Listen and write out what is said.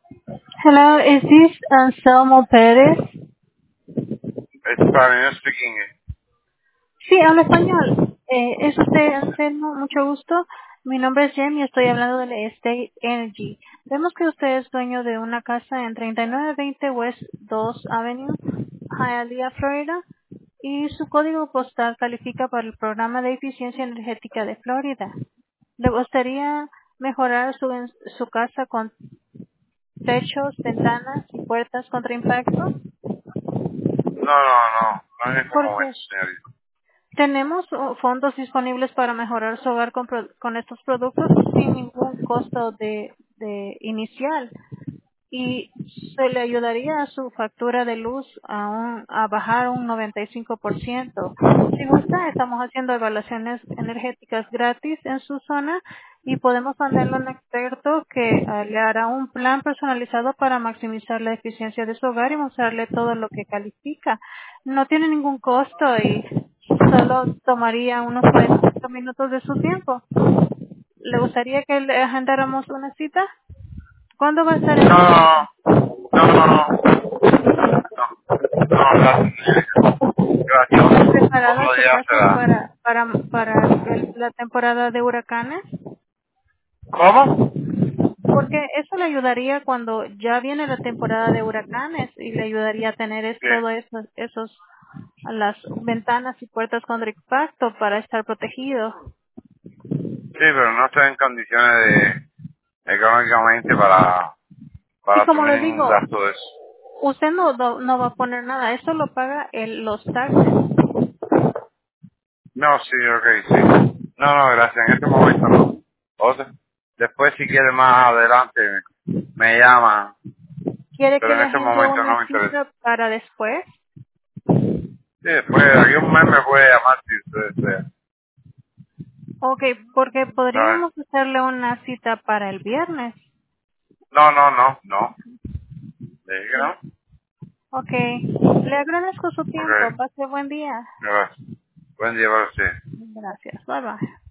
Hello, is this Anselmo Pérez? Spanish speaking. Sí, hablo español. ¿Es usted Anselmo? Mucho gusto. Mi nombre es Jem y estoy hablando de Estate Energy. Vemos que usted es dueño de una casa en 3920 West 2 Avenue, Hialeah, Florida, y su código postal califica para el programa de eficiencia energética de Florida. ¿Le gustaría mejorar su casa con techos, ventanas y puertas contra impacto? No en este Porque momento, señorita. tenemos fondos disponibles para mejorar su hogar con estos productos sin ningún costo de inicial y se le ayudaría a su factura de luz a bajar un 95%. Si gusta, estamos haciendo evaluaciones energéticas gratis en su zona y podemos mandarle a un experto que le hará un plan personalizado para maximizar la eficiencia de su hogar y mostrarle todo lo que califica. No tiene ningún costo y solo tomaría unos 45 minutos de su tiempo. ¿Le gustaría que le agendáramos una cita? ¿Cuándo va a estar en su casa? Gracias. ¿Está Gracias. preparada Otro su día casa será. para la temporada de huracanes? ¿Cómo? Porque eso le ayudaría cuando ya viene la temporada de huracanes y le ayudaría a tener Sí, todo esos las ventanas y puertas contra impacto para estar protegido. sí, pero no estoy en condiciones económicamente Y para como asumir le ningún digo, gasto de eso. usted no va a poner nada, eso lo paga los taxes. No, sí, ok, sí. No, gracias. En este momento no. Después si quiere más adelante me llama, ¿Quiere que pero le en este agende momento una no me interesa. cita para después? Sí, después de aquí a un mes me puede llamar si usted desea. Ok, porque No, podríamos hacerle una cita para el viernes. no. Le dije que no. Ok, le agradezco su tiempo. Ok, Pase buen día. gracias. Buen día para usted. Gracias. Bye bye.